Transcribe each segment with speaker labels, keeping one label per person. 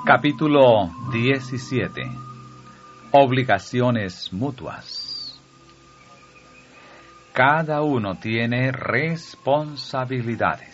Speaker 1: Capítulo 17. Obligaciones mutuas. Cada uno tiene responsabilidades.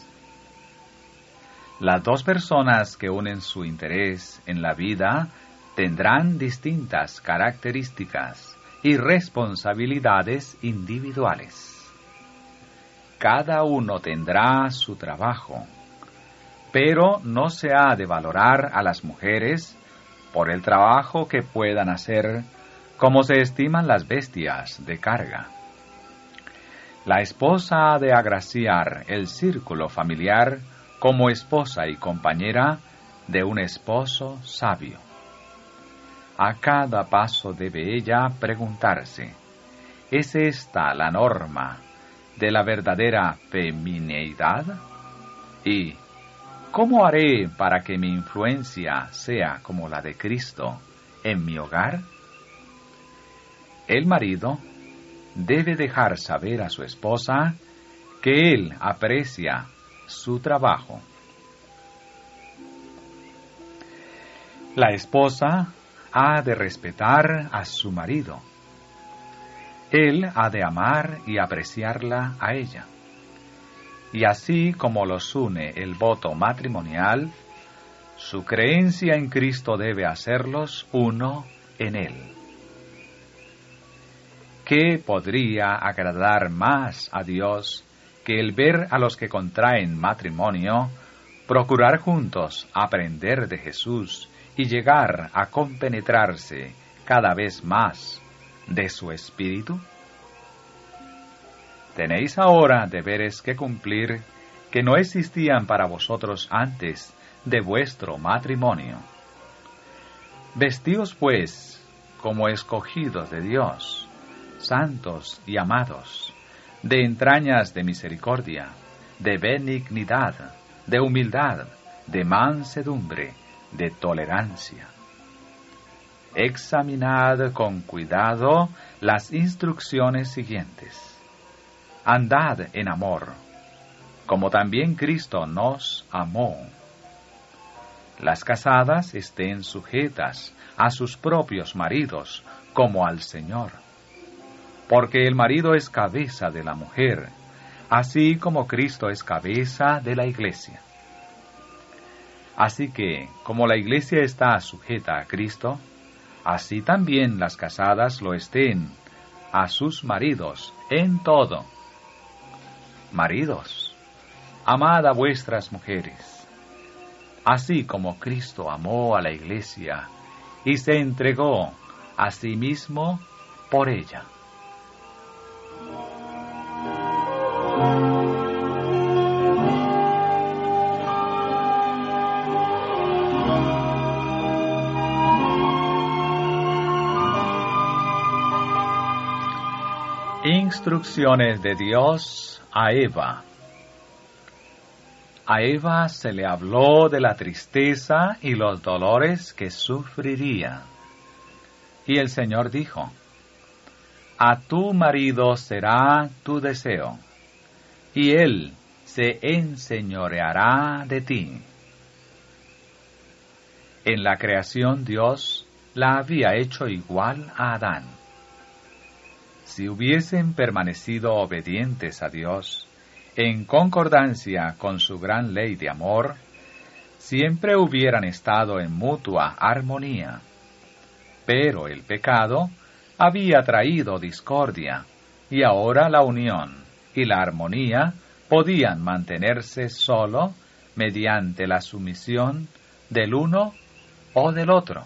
Speaker 1: Las dos personas que unen su interés en la vida tendrán distintas características y responsabilidades individuales. Cada uno tendrá su trabajo, pero no se ha de valorar a las mujeres por el trabajo que puedan hacer, como se estiman las bestias de carga. La esposa ha de agraciar el círculo familiar como esposa y compañera de un esposo sabio. A cada paso debe ella preguntarse, ¿es esta la norma de la verdadera femineidad? ¿Y cómo haré para que mi influencia sea como la de Cristo en mi hogar? El marido debe dejar saber a su esposa que él aprecia su trabajo. La esposa ha de respetar a su marido. Él ha de amar y apreciarla a ella. Y así como los une el voto matrimonial, su creencia en Cristo debe hacerlos uno en Él. ¿Qué podría agradar más a Dios que el ver a los que contraen matrimonio procurar juntos aprender de Jesús y llegar a compenetrarse cada vez más de su espíritu? Tenéis ahora deberes que cumplir que no existían para vosotros antes de vuestro matrimonio. Vestíos, pues, como escogidos de Dios, santos y amados, de entrañas de misericordia, de benignidad, de humildad, de mansedumbre, de tolerancia. Examinad con cuidado las instrucciones siguientes. Andad en amor, como también Cristo nos amó. Las casadas estén sujetas a sus propios maridos, como al Señor. Porque el marido es cabeza de la mujer, así como Cristo es cabeza de la iglesia. Así que, como la iglesia está sujeta a Cristo, así también las casadas lo estén a sus maridos en todo. Maridos, amad a vuestras mujeres, así como Cristo amó a la iglesia y se entregó a sí mismo por ella. Instrucciones de Dios a Eva. A Eva se le habló de la tristeza y los dolores que sufriría. Y el Señor dijo, a tu marido será tu deseo, y él se enseñoreará de ti. En la creación Dios la había hecho igual a Adán. Si hubiesen permanecido obedientes a Dios, en concordancia con su gran ley de amor, siempre hubieran estado en mutua armonía. Pero el pecado había traído discordia, y ahora la unión y la armonía podían mantenerse sólo mediante la sumisión del uno o del otro.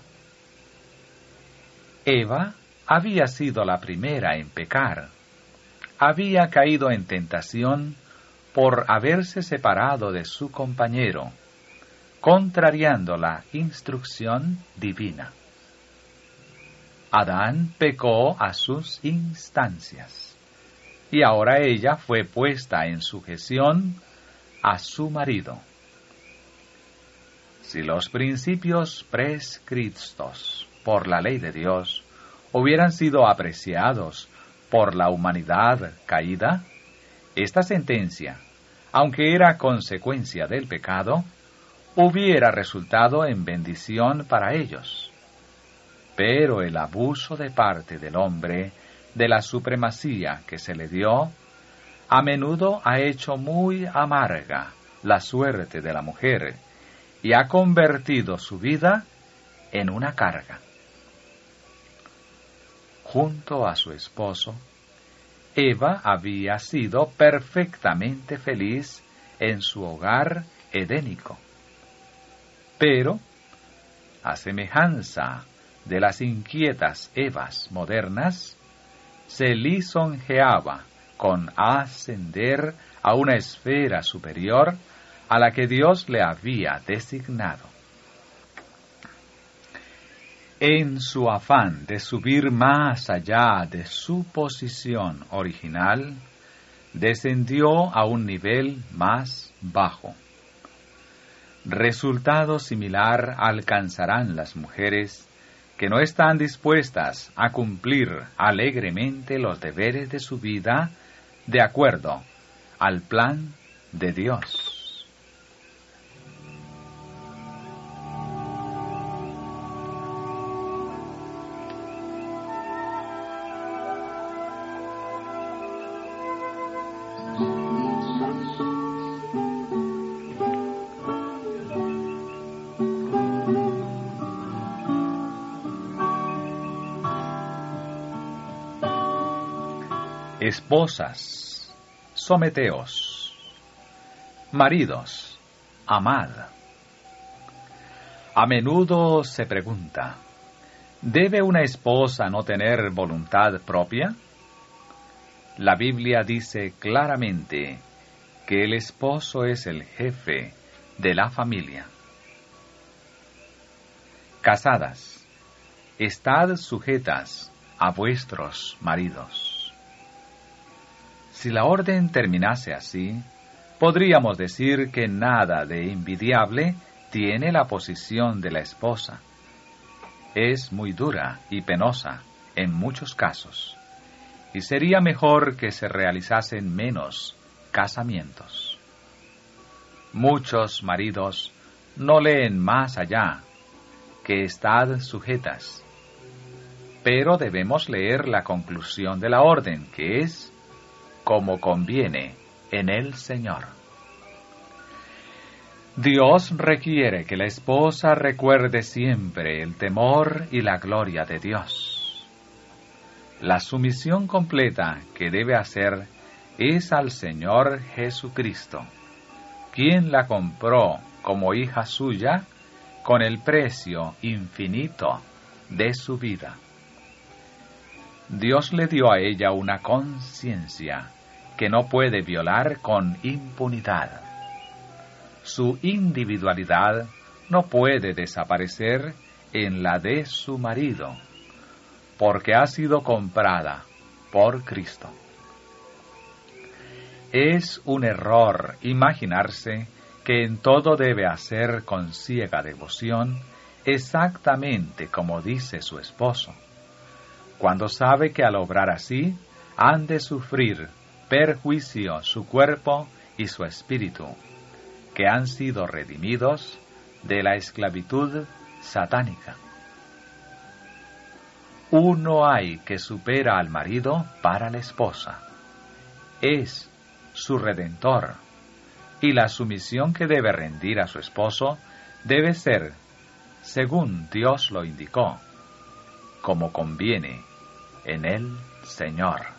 Speaker 1: Eva había sido la primera en pecar. Había caído en tentación por haberse separado de su compañero, contrariando la instrucción divina. Adán pecó a sus instancias, y ahora ella fue puesta en sujeción a su marido. Si los principios prescritos por la ley de Dios hubieran sido apreciados por la humanidad caída, esta sentencia, aunque era consecuencia del pecado, hubiera resultado en bendición para ellos. Pero el abuso de parte del hombre de la supremacía que se le dio, a menudo ha hecho muy amarga la suerte de la mujer y ha convertido su vida en una carga. Junto a su esposo, Eva había sido perfectamente feliz en su hogar edénico. Pero, a semejanza de las inquietas Evas modernas, se lisonjeaba con ascender a una esfera superior a la que Dios le había designado. En su afán de subir más allá de su posición original, descendió a un nivel más bajo. Resultado similar alcanzarán las mujeres que no están dispuestas a cumplir alegremente los deberes de su vida de acuerdo al plan de Dios. Esposas, someteos. Maridos, amad. A menudo se pregunta, ¿debe una esposa no tener voluntad propia? La Biblia dice claramente que el esposo es el jefe de la familia. Casadas, estad sujetas a vuestros maridos. Si la orden terminase así, podríamos decir que nada de envidiable tiene la posición de la esposa. Es muy dura y penosa en muchos casos, y sería mejor que se realizasen menos casamientos. Muchos maridos no leen más allá que estad sujetas, pero debemos leer la conclusión de la orden, que es como conviene en el Señor. Dios requiere que la esposa recuerde siempre el temor y la gloria de Dios. La sumisión completa que debe hacer es al Señor Jesucristo, quien la compró como hija suya con el precio infinito de su vida. Dios le dio a ella una conciencia que no puede violar con impunidad. Su individualidad no puede desaparecer en la de su marido, porque ha sido comprada por Cristo. Es un error imaginarse que en todo debe hacer con ciega devoción exactamente como dice su esposo, cuando sabe que al obrar así han de sufrir perjuicio su cuerpo y su espíritu, que han sido redimidos de la esclavitud satánica. Uno hay que supera al marido para la esposa. Es su redentor, y la sumisión que debe rendir a su esposo debe ser, según Dios lo indicó, como conviene en el Señor.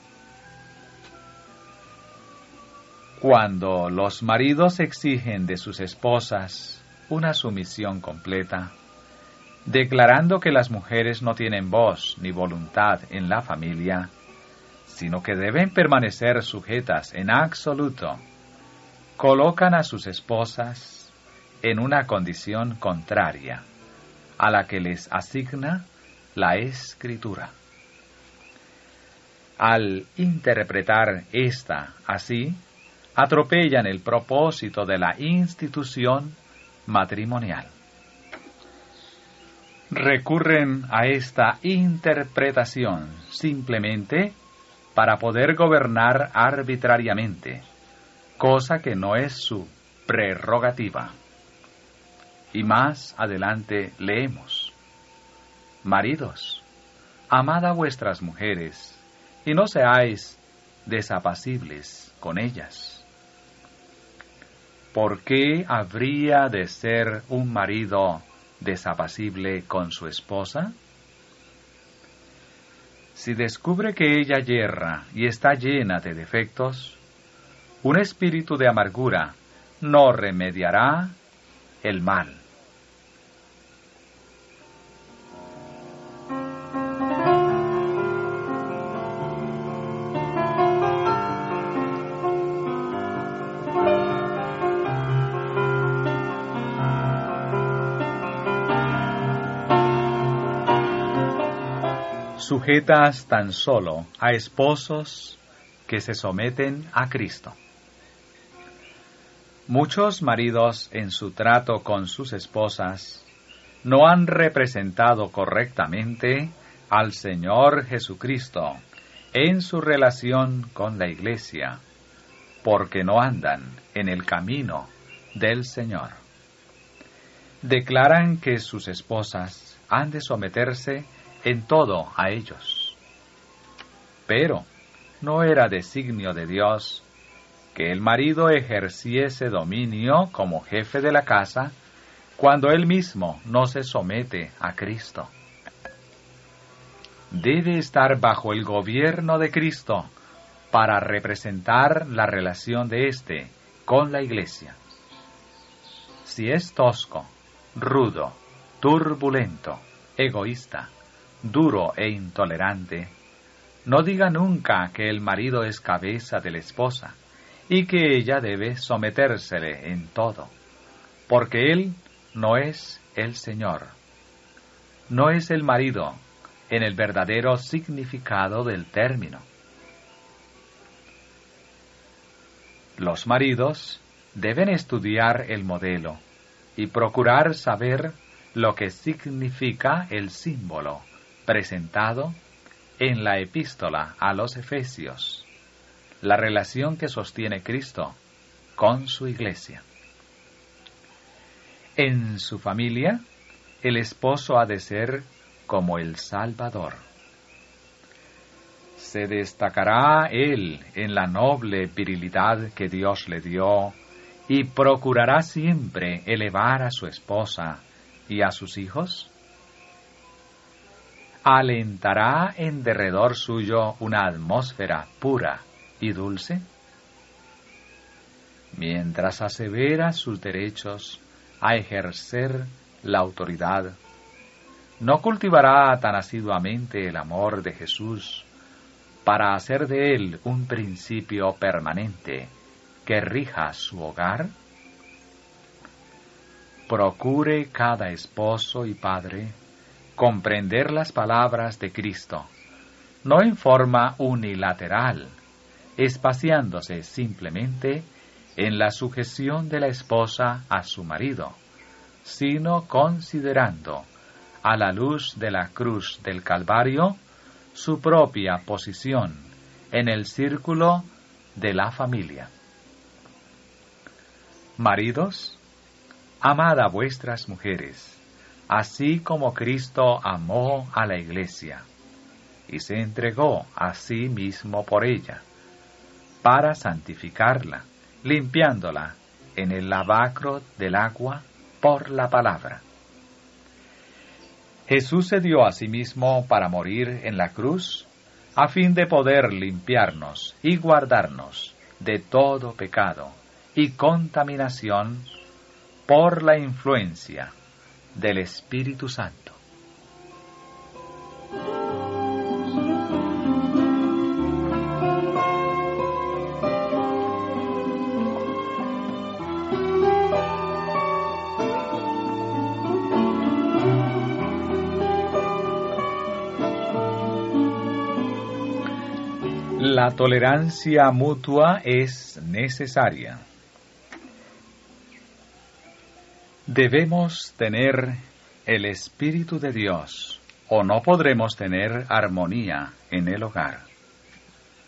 Speaker 1: Cuando los maridos exigen de sus esposas una sumisión completa, declarando que las mujeres no tienen voz ni voluntad en la familia, sino que deben permanecer sujetas en absoluto, colocan a sus esposas en una condición contraria a la que les asigna la Escritura. Al interpretar esta así, atropellan el propósito de la institución matrimonial. Recurren a esta interpretación simplemente para poder gobernar arbitrariamente, cosa que no es su prerrogativa. Y más adelante leemos: Maridos, amad a vuestras mujeres, y no seáis desapacibles con ellas. ¿Por qué habría de ser un marido desapacible con su esposa? Si descubre que ella yerra y está llena de defectos, un espíritu de amargura no remediará el mal. Sujetas tan solo a esposos que se someten a Cristo. Muchos maridos en su trato con sus esposas no han representado correctamente al Señor Jesucristo en su relación con la Iglesia, porque no andan en el camino del Señor. Declaran que sus esposas han de someterse en todo a ellos. Pero no era designio de Dios que el marido ejerciese dominio como jefe de la casa cuando él mismo no se somete a Cristo. Debe estar bajo el gobierno de Cristo para representar la relación de éste con la Iglesia. Si es tosco, rudo, turbulento, egoísta, duro e intolerante, no diga nunca que el marido es cabeza de la esposa y que ella debe sometérsele en todo, porque él no es el Señor. No es el marido en el verdadero significado del término. Los maridos deben estudiar el modelo y procurar saber lo que significa el símbolo presentado en la epístola a los Efesios, la relación que sostiene Cristo con su Iglesia. En su familia, el esposo ha de ser como el Salvador. Se destacará él en la noble virilidad que Dios le dio y procurará siempre elevar a su esposa y a sus hijos. ¿Alentará en derredor suyo una atmósfera pura y dulce? Mientras asevera sus derechos a ejercer la autoridad, ¿no cultivará tan asiduamente el amor de Jesús para hacer de él un principio permanente que rija su hogar? Procure cada esposo y padre comprender las palabras de Cristo, no en forma unilateral, espaciándose simplemente en la sujeción de la esposa a su marido, sino considerando, a la luz de la cruz del Calvario, su propia posición en el círculo de la familia. Maridos, amad a vuestras mujeres, así como Cristo amó a la Iglesia, y se entregó a sí mismo por ella, para santificarla, limpiándola en el lavacro del agua por la palabra. Jesús se dio a sí mismo para morir en la cruz, a fin de poder limpiarnos y guardarnos de todo pecado y contaminación por la influencia del Espíritu Santo. La tolerancia mutua es necesaria. Debemos tener el Espíritu de Dios, o no podremos tener armonía en el hogar.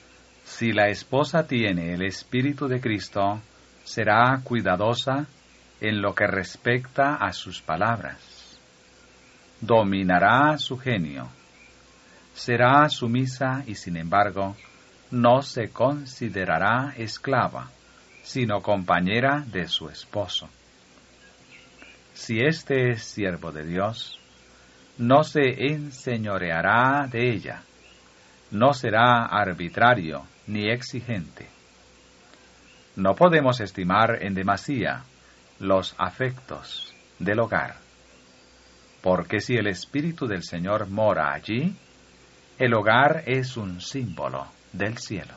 Speaker 1: Si la esposa tiene el Espíritu de Cristo, será cuidadosa en lo que respecta a sus palabras. Dominará su genio. Será sumisa y, sin embargo, no se considerará esclava, sino compañera de su esposo. Si éste es siervo de Dios, no se enseñoreará de ella, no será arbitrario ni exigente. No podemos estimar en demasía los afectos del hogar, porque si el Espíritu del Señor mora allí, el hogar es un símbolo del cielo.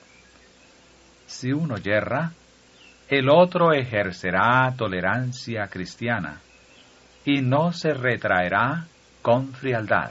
Speaker 1: Si uno yerra, el otro ejercerá tolerancia cristiana y no se retraerá con frialdad.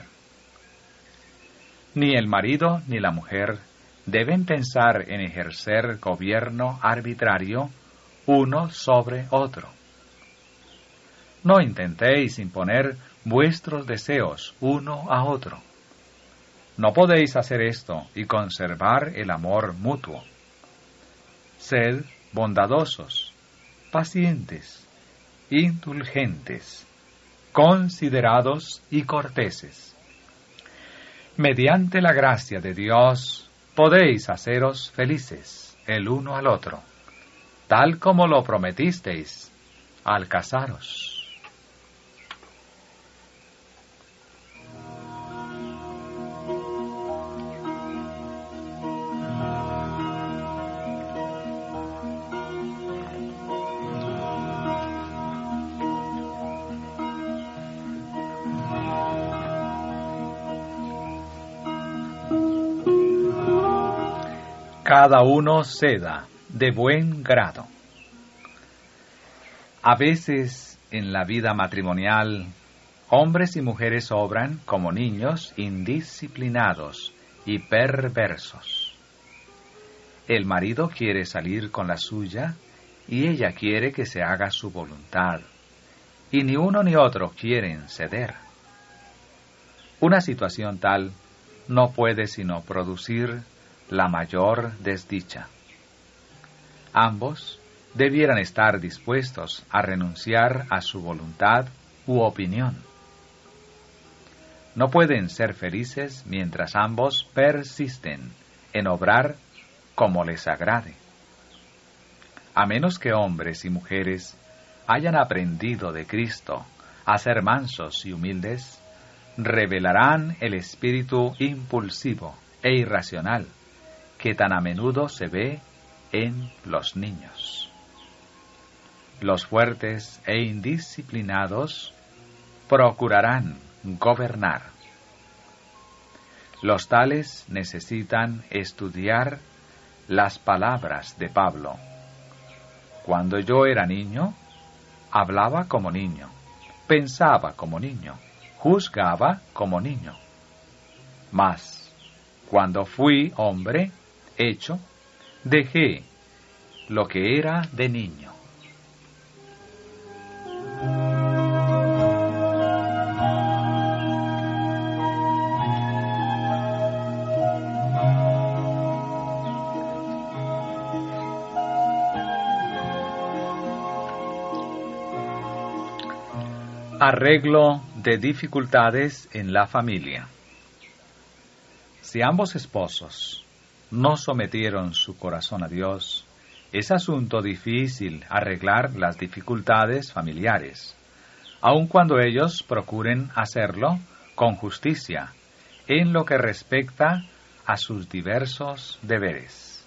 Speaker 1: Ni el marido ni la mujer deben pensar en ejercer gobierno arbitrario uno sobre otro. No intentéis imponer vuestros deseos uno a otro. No podéis hacer esto y conservar el amor mutuo. Sed bondadosos, pacientes, indulgentes, considerados y corteses. Mediante la gracia de Dios podéis haceros felices el uno al otro, tal como lo prometisteis al casaros. Cada uno ceda de buen grado. A veces en la vida matrimonial, hombres y mujeres obran como niños indisciplinados y perversos. El marido quiere salir con la suya y ella quiere que se haga su voluntad, y ni uno ni otro quieren ceder. Una situación tal no puede sino producir la mayor desdicha. Ambos debieran estar dispuestos a renunciar a su voluntad u opinión. No pueden ser felices mientras ambos persisten en obrar como les agrade. A menos que hombres y mujeres hayan aprendido de Cristo a ser mansos y humildes, revelarán el espíritu impulsivo e irracional que tan a menudo se ve en los niños. Los fuertes e indisciplinados procurarán gobernar. Los tales necesitan estudiar las palabras de Pablo. Cuando yo era niño, hablaba como niño, pensaba como niño, juzgaba como niño. Mas, cuando fui hombre, hecho, dejé lo que era de niño. Arreglo de dificultades en la familia. Si ambos esposos no sometieron su corazón a Dios, es asunto difícil arreglar las dificultades familiares, aun cuando ellos procuren hacerlo con justicia en lo que respecta a sus diversos deberes.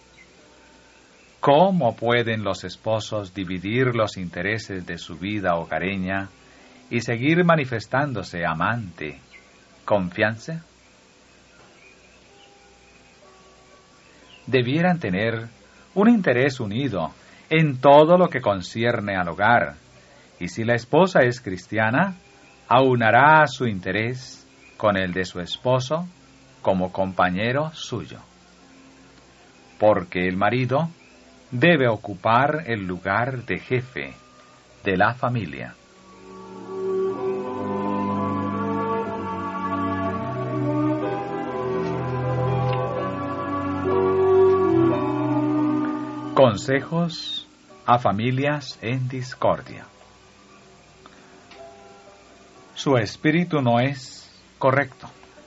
Speaker 1: ¿Cómo pueden los esposos dividir los intereses de su vida hogareña y seguir manifestándose amante, confianza? Debieran tener un interés unido en todo lo que concierne al hogar, y si la esposa es cristiana, aunará su interés con el de su esposo como compañero suyo. Porque el marido debe ocupar el lugar de jefe de la familia. Consejos a familias en discordia. Su espíritu no es correcto.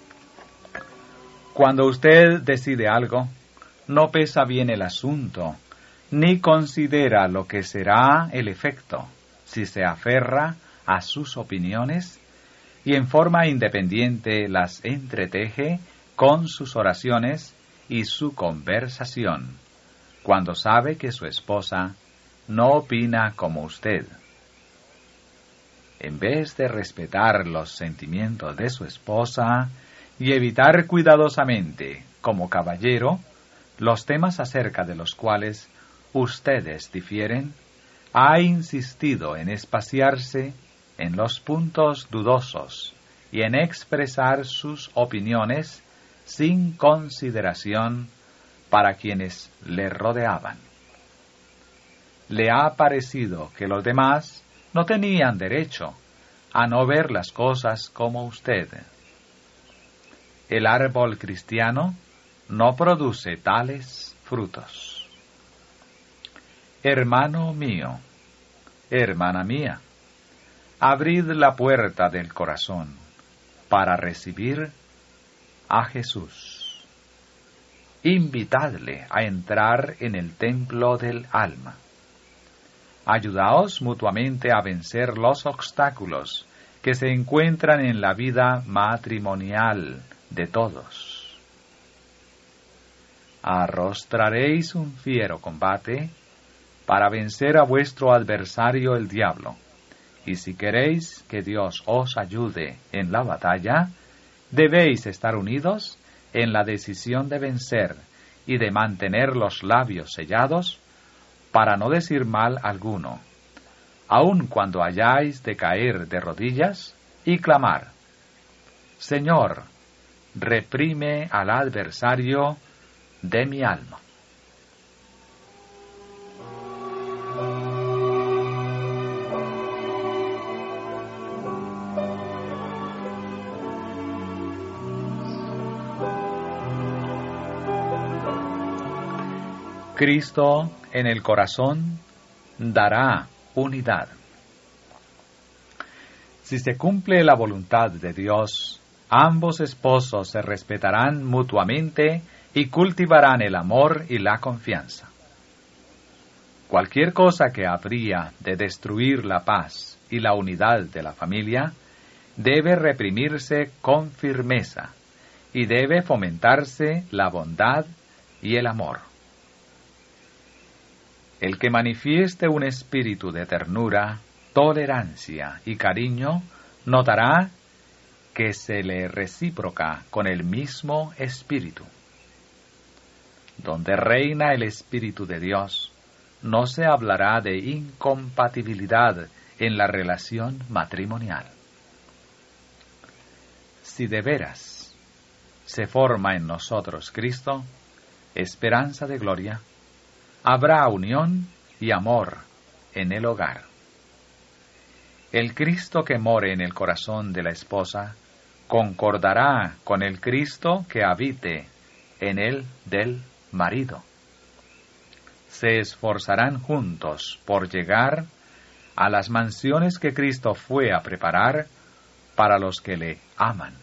Speaker 1: Cuando usted decide algo, no pesa bien el asunto, ni considera lo que será el efecto si se aferra a sus opiniones y en forma independiente las entreteje con sus oraciones y su conversación, cuando sabe que su esposa no opina como usted. En vez de respetar los sentimientos de su esposa y evitar cuidadosamente, como caballero, los temas acerca de los cuales ustedes difieren, ha insistido en espaciarse en los puntos dudosos y en expresar sus opiniones sin consideración para quienes le rodeaban. Le ha parecido que los demás no tenían derecho a no ver las cosas como usted. El árbol cristiano no produce tales frutos. Hermano mío, hermana mía, abrid la puerta del corazón para recibir a Jesús. Invitadle a entrar en el templo del alma. Ayudaos mutuamente a vencer los obstáculos que se encuentran en la vida matrimonial de todos. Arrostraréis un fiero combate para vencer a vuestro adversario el diablo, y si queréis que Dios os ayude en la batalla, debéis estar unidos en la decisión de vencer y de mantener los labios sellados para no decir mal alguno, aun cuando hayáis de caer de rodillas y clamar: Señor, reprime al adversario de mi alma. Cristo en el corazón dará unidad. Si se cumple la voluntad de Dios, ambos esposos se respetarán mutuamente y cultivarán el amor y la confianza. Cualquier cosa que habría de destruir la paz y la unidad de la familia debe reprimirse con firmeza y debe fomentarse la bondad y el amor. El que manifieste un espíritu de ternura, tolerancia y cariño, notará que se le recíproca con el mismo espíritu. Donde reina el Espíritu de Dios, no se hablará de incompatibilidad en la relación matrimonial. Si de veras se forma en nosotros Cristo, esperanza de gloria, habrá unión y amor en el hogar. El Cristo que more en el corazón de la esposa concordará con el Cristo que habite en el del marido. Se esforzarán juntos por llegar a las mansiones que Cristo fue a preparar para los que le aman.